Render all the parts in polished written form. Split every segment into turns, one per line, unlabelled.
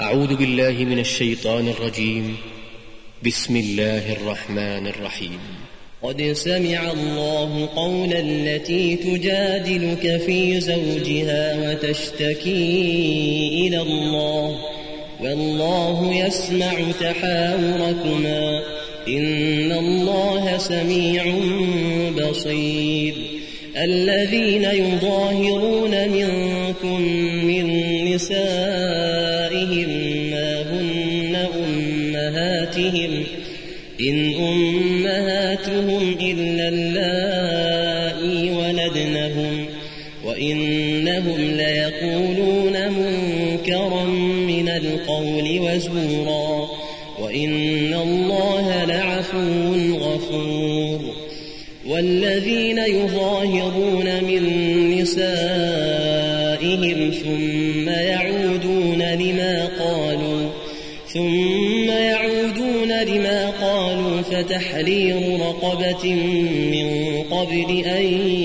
أعوذ بالله من الشيطان الرجيم. بسم الله الرحمن الرحيم.
قد سمع الله قول التي تجادلك في زوجها وتشتكي إلى الله والله يسمع تحاوركما إن الله سميع بصير. الذين يظاهرون منكم من نسائهم ما هن أمهاتهم إن أمهاتهم إلا اللائي ولدنهم وإنهم ليقولون منكرا من القول وزورا وإن الله لعفو غفور. والذين يظاهرون من نسائهم ثم يعودون لما قالوا فتحرير رقبة من قبل أن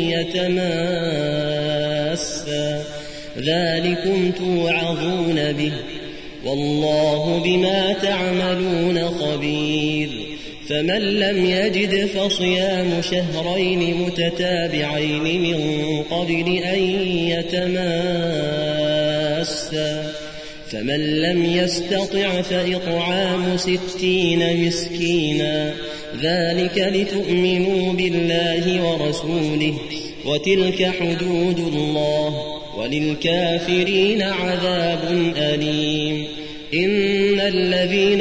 يتماسا ذلكم توعظون به والله بما تعملون خبير. فمن لم يجد فصيام شهرين متتابعين من قبل أن يتماسا فمن لم يستطع فإطعام 60 مسكينا ذلك لتؤمنوا بالله ورسوله وتلك حدود الله وللكافرين عذاب أليم. إن الذين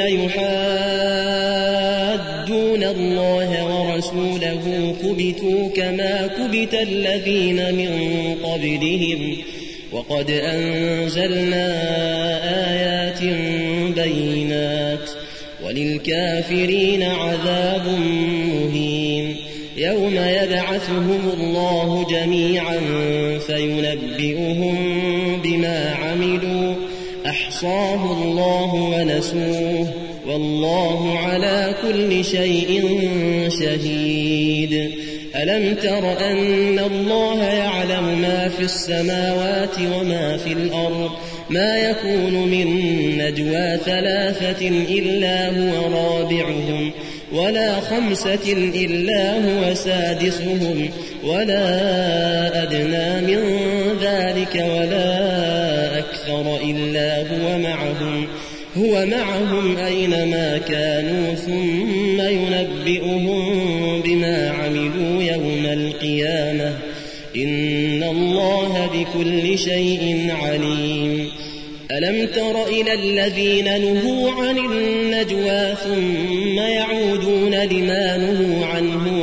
يحادون الله ورسوله كبتوا كما كبت الذين من قبلهم وقد أنزلنا آيات بينات وللكافرين عذاب مهين. يوم يبعثهم الله جميعا فينبئهم بما عملوا أحصاه الله ونسوه والله على كل شيء شهيد. ألم تر أن الله يعلم ما في السماوات وما في الأرض ما يكون من نجوى 3 إلا هو رابعهم ولا 5 إلا هو سادسهم ولا أدنى من ذلك ولا أكثر إلا هو معهم أينما كانوا ثم ينبئهم بما عملوا يوم القيامة إن الله بكل شيء عليم. ألم تر إلى الذين نهوا عن النجوى ثم يعودون لما نهوا عنه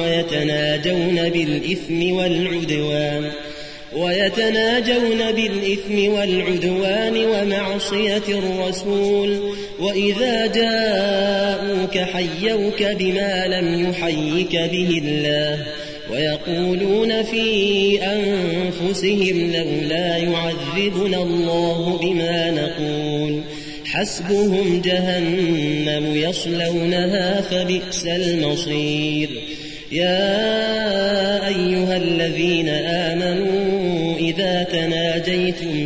ويتناجون بالإثم والعدوان ومعصية الرسول وإذا جاءوك حيوك بما لم يحيك به الله ويقولون في أنفسهم لولا يعذبنا الله بما نقول حسبهم جهنم يصلونها فبئس المصير. يا أيها الذين آمنوا إذا تناجيتم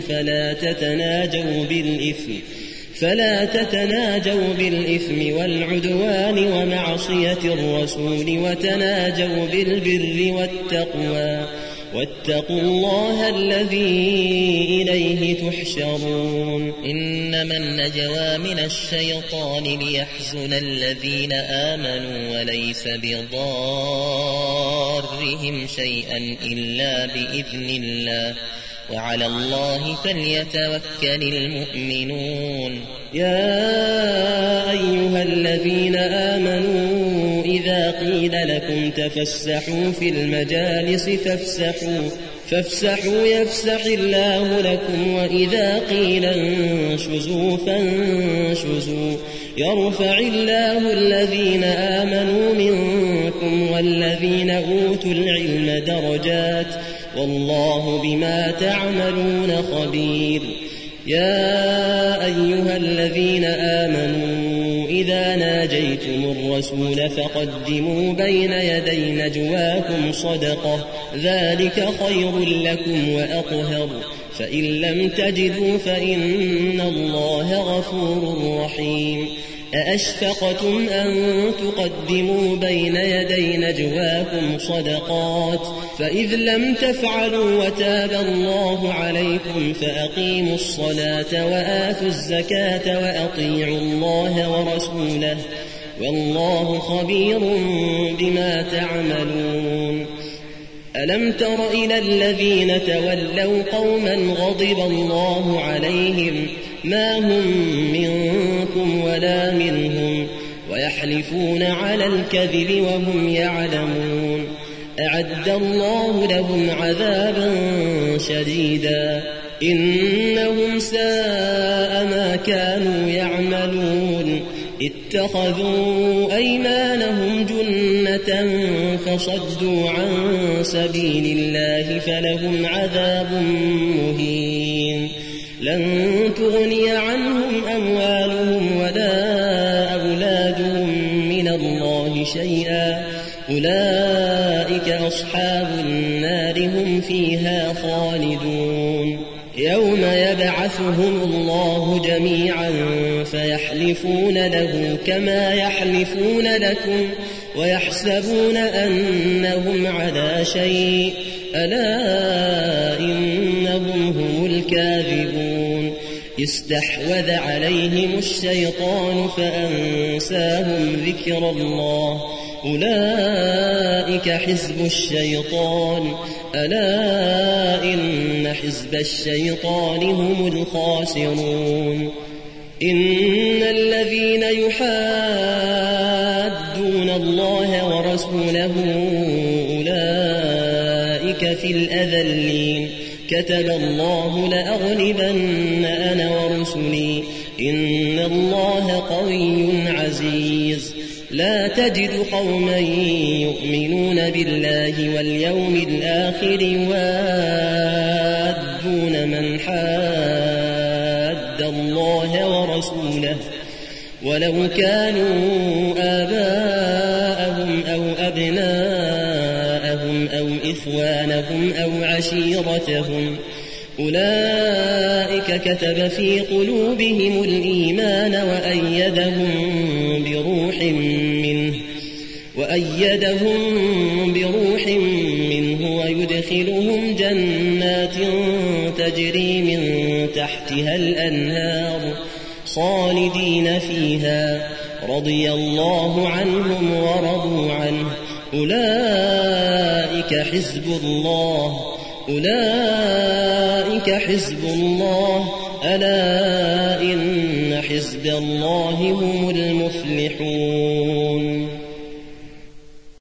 فلا تتناجوا بالإثم والعدوان ومعصية الرسول وتناجوا بالبر والتقوى واتقوا الله الذي إليه تحشرون.
إنما النجوى من الشيطان ليحزن الذين آمنوا وليس بضارهم شيئا إلا بإذن الله وعلى الله فليتوكل المؤمنون.
يا أيها الذين آمنوا إذا قيل لكم تفسحوا في المجالس فافسحوا يفسح الله لكم وإذا قيل انشزوا فانشزوا يرفع الله الذين آمنوا منكم والذين أوتوا العلم درجات والله بما تعملون خبير. يا أيها الذين آمنوا إذا ناجيتم الرسول فقدموا بين يدي نجواكم صدقة ذلك خير لكم وأطهر فإن لم تجدوا فإن الله غفور رحيم أأشفقتم أن تقدموا بين يدي نجواكم صدقات فإذ لم تفعلوا وتاب الله عليكم فأقيموا الصلاة وآتوا الزكاة وأطيعوا الله ورسوله والله خبير بما تعملون ألم تر إلى الذين تولوا قوما غضب الله عليهم ما هم منكم ولا منهم ويحلفون على الكذب وهم يعلمون أعد الله لهم عذابا شديدا إنهم ساء ما كانوا يعملون اتخذوا أيمانهم جنة فصدوا عن سبيل الله فلهم عذاب مهين لن تغني عنهم أموالهم ولا أولادهم من الله شيئا أولئك أصحاب النار هم فيها خالدون يوم يبعثهم الله جميعا فيحلفون له كما يحلفون لكم ويحسبون أنهم على شيء ألا إنهم هم الكاذبون استحوذ عليهم الشيطان فأنساهم ذكر الله أولئك حزب الشيطان ألا إن حزب الشيطان هم الخاسرون إن الذين يحادون الله ورسوله أولئك في الأذلين كتب الله لأغلبن أنا ورسلي إن الله قوي عزيز لا تجد قوما يؤمنون بالله واليوم الآخر يوادون من حاد الله ورسوله ولو كانوا آباءهم أو أبناءهم أو إخوانهم أو عشيرتهم أولئك كتب في قلوبهم الإيمان وأيدهم بروح منه ويدخلهم جنات تجري من تحتها الأنهار خالدين فيها رضي الله عنهم ورضوا عنه أولئك حزب الله ألا إن حزب الله هم المفلحون